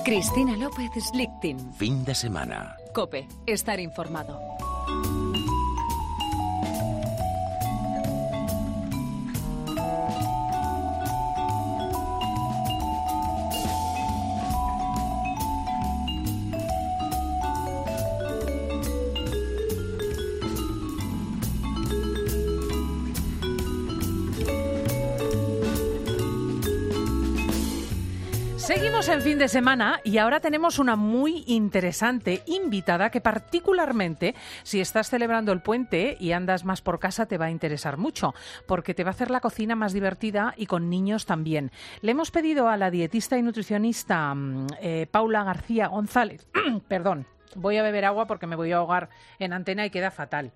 Cristina López Slichting. Fin de semana. COPE. Estar informado. Seguimos en fin de semana y ahora tenemos una muy interesante invitada que particularmente si estás celebrando el puente y andas más por casa te va a interesar mucho porque te va a hacer la cocina más divertida y con niños también. Le hemos pedido a la dietista y nutricionista Paula García González, perdón, voy a beber agua porque me voy a ahogar en antena y queda fatal.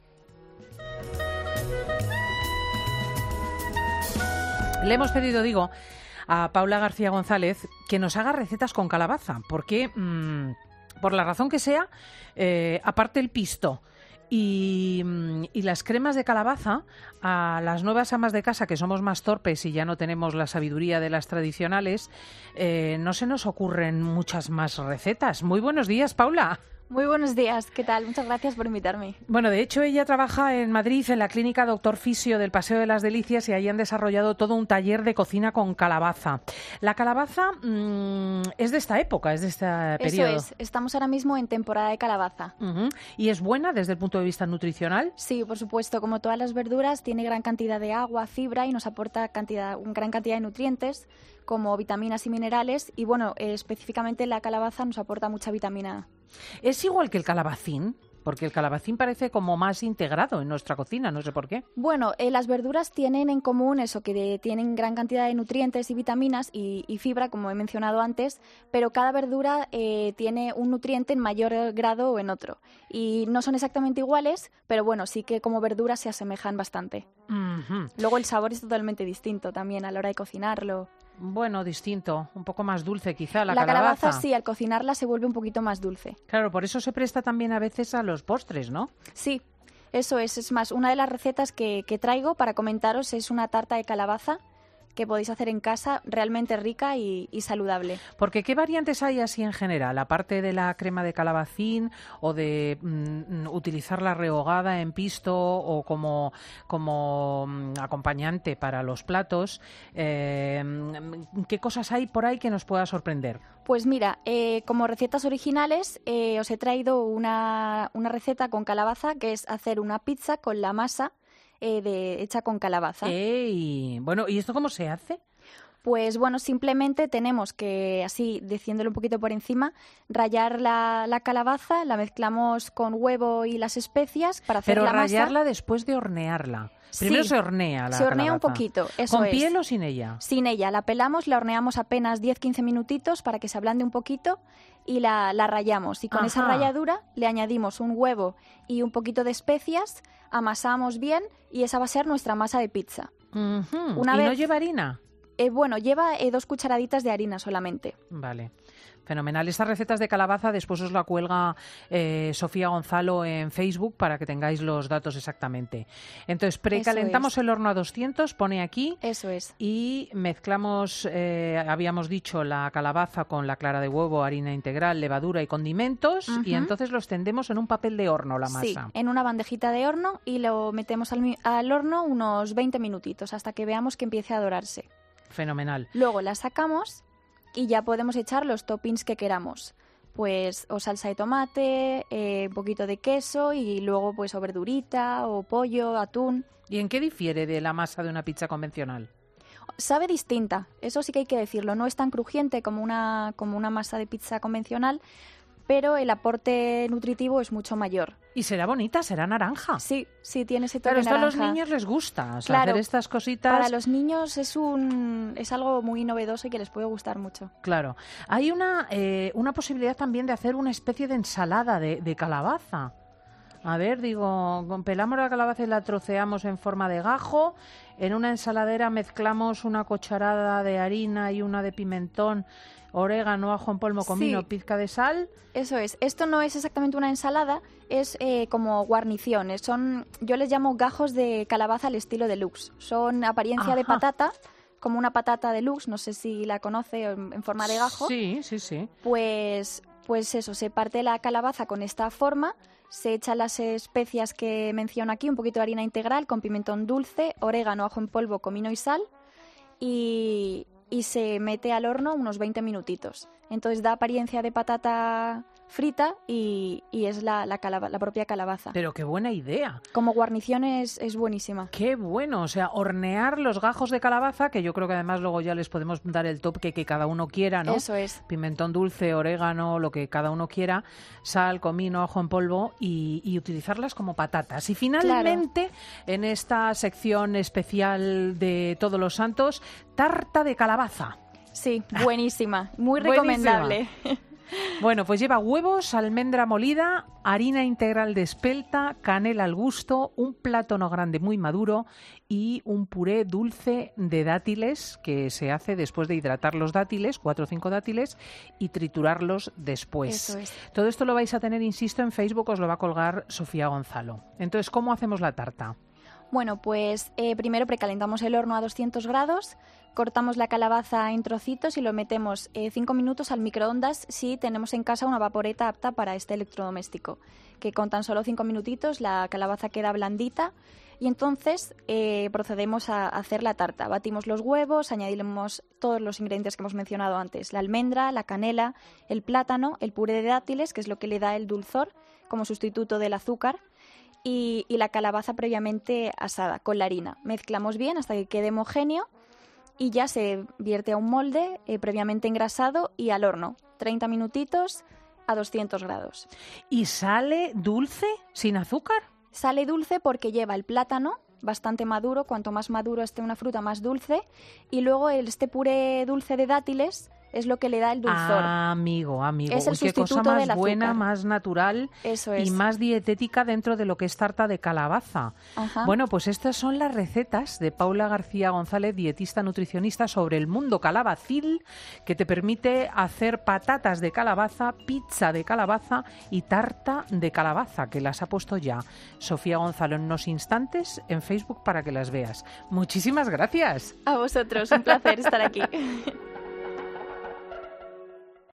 Le hemos pedido, a Paula García González que nos haga recetas con calabaza, porque por la razón que sea, aparte el pisto y las cremas de calabaza, a las nuevas amas de casa que somos más torpes y ya no tenemos la sabiduría de las tradicionales, no se nos ocurren muchas más recetas. Muy buenos días, Paula. Muy buenos días, ¿qué tal? Muchas gracias por invitarme. Bueno, de hecho ella trabaja en Madrid en la clínica Doctor Fisio del Paseo de las Delicias y ahí han desarrollado todo un taller de cocina con calabaza. La calabaza es de esta época, es de este periodo. Eso es, estamos ahora mismo en temporada de calabaza. Uh-huh. ¿Y es buena desde el punto de vista nutricional? Sí, por supuesto, como todas las verduras tiene gran cantidad de agua, fibra y nos aporta gran cantidad de nutrientes como vitaminas y minerales y bueno, específicamente la calabaza nos aporta mucha vitamina A. ¿Es igual que el calabacín? Porque el calabacín parece como más integrado en nuestra cocina, no sé por qué. Bueno, las verduras tienen en común eso, que tienen gran cantidad de nutrientes y vitaminas y fibra, como he mencionado antes, pero cada verdura tiene un nutriente en mayor grado o en otro. Y no son exactamente iguales, pero bueno, sí que como verduras se asemejan bastante. Uh-huh. Luego el sabor es totalmente distinto también a la hora de cocinarlo. Bueno, distinto, un poco más dulce quizá la calabaza sí, al cocinarla se vuelve un poquito más dulce. Claro, por eso se presta también a veces a los postres, ¿no? Sí, eso es. Es más, una de las recetas que traigo para comentaros es una tarta de calabaza que podéis hacer en casa, realmente rica y saludable. Porque ¿qué variantes hay así en general? Aparte de la crema de calabacín o de utilizar la rehogada en pisto o como acompañante para los platos, ¿qué cosas hay por ahí que nos pueda sorprender? Pues mira, como recetas originales os he traído una receta con calabaza que es hacer una pizza con la masa hecha con calabaza. ¡Ey! Bueno, ¿y esto cómo se hace? Pues bueno, simplemente tenemos que, así diciéndolo un poquito por encima, rallar la calabaza, la mezclamos con huevo y las especias para hacer la masa. Pero rallarla después de hornearla. Primero sí, se hornea la se hornea calabaza. Un poquito, eso ¿Con es. piel o sin ella? Sin ella, la pelamos, la horneamos apenas 10-15 minutitos para que se ablande un poquito y la rallamos. Y con esa ralladura le añadimos un huevo y un poquito de especias, amasamos bien y esa va a ser nuestra masa de pizza. Uh-huh. ¿Y no lleva harina? Bueno, lleva 2 cucharaditas de harina solamente. Vale. Fenomenal. Estas recetas de calabaza después os la cuelga Sofía Gonzalo en Facebook para que tengáis los datos exactamente. Entonces, precalentamos el horno a 200, pone aquí. Eso es. Y mezclamos, habíamos dicho, la calabaza con la clara de huevo, harina integral, levadura y condimentos. Uh-huh. Y entonces los tendemos en un papel de horno, la masa. Sí, en una bandejita de horno y lo metemos al horno unos 20 minutitos hasta que veamos que empiece a dorarse. Fenomenal. Luego la sacamos y ya podemos echar los toppings que queramos. Pues o salsa de tomate, un poquito de queso y luego pues o verdurita o pollo, atún. ¿Y en qué difiere de la masa de una pizza convencional? Sabe distinta, eso sí que hay que decirlo. No es tan crujiente como una masa de pizza convencional, pero el aporte nutritivo es mucho mayor. Y será bonita, será naranja. Sí, tiene ese toque naranja. Claro, esto a los niños les gusta, claro, hacer estas cositas. Para los niños es algo muy novedoso y que les puede gustar mucho. Claro. Hay una posibilidad también de hacer una especie de ensalada de calabaza. A ver, pelamos la calabaza y la troceamos en forma de gajo. En una ensaladera mezclamos una cucharada de harina y una de pimentón, orégano, ajo en polvo, comino, pizca de sal. Eso es. Esto no es exactamente una ensalada, es como guarniciones. Yo les llamo gajos de calabaza al estilo deluxe. Son apariencia de patata, como una patata deluxe, no sé si la conoce, en forma de gajo. Sí. Pues eso, se parte la calabaza con esta forma, se echan las especias que menciono aquí, un poquito de harina integral con pimentón dulce, orégano, ajo en polvo, comino y sal, y se mete al horno unos 20 minutitos. Entonces da apariencia de patata frita y es la propia calabaza. Pero qué buena idea. Como guarnición es buenísima. Qué bueno, o sea, hornear los gajos de calabaza, que yo creo que además luego ya les podemos dar el toque que cada uno quiera, ¿no? Eso es. Pimentón dulce, orégano, lo que cada uno quiera, sal, comino, ajo en polvo y utilizarlas como patatas. Y finalmente, en esta sección especial de Todos los Santos, tarta de calabaza. Sí, buenísima, muy recomendable. Bueno, pues lleva huevos, almendra molida, harina integral de espelta, canela al gusto, un plátano grande muy maduro y un puré dulce de dátiles que se hace después de hidratar los dátiles, 4 o 5 dátiles, y triturarlos después. Eso es. Todo esto lo vais a tener, insisto, en Facebook, os lo va a colgar Sofía Gonzalo. Entonces, ¿cómo hacemos la tarta? Bueno, pues primero precalentamos el horno a 200 grados, cortamos la calabaza en trocitos y lo metemos 5 minutos al microondas si tenemos en casa una vaporeta apta para este electrodoméstico, que con tan solo 5 minutitos la calabaza queda blandita y entonces procedemos a hacer la tarta. Batimos los huevos, añadimos todos los ingredientes que hemos mencionado antes, la almendra, la canela, el plátano, el puré de dátiles, que es lo que le da el dulzor como sustituto del azúcar, y la calabaza previamente asada con la harina. Mezclamos bien hasta que quede homogéneo y ya se vierte a un molde previamente engrasado y al horno, 30 minutitos a 200 grados. ¿Y sale dulce, sin azúcar? Sale dulce porque lleva el plátano bastante maduro, cuanto más maduro esté una fruta más dulce, y luego este puré dulce de dátiles es lo que le da el dulzor. Amigo. Es el Qué cosa sustituto más del azúcar. buena, más natural. Eso es. Y más dietética dentro de lo que es tarta de calabaza. Ajá. Bueno, pues estas son las recetas de Paula García González, dietista nutricionista, sobre el mundo calabacil, que te permite hacer patatas de calabaza, pizza de calabaza y tarta de calabaza, que las ha puesto ya Sofía Gonzalo en unos instantes en Facebook para que las veas. Muchísimas gracias. A vosotros, un placer estar aquí.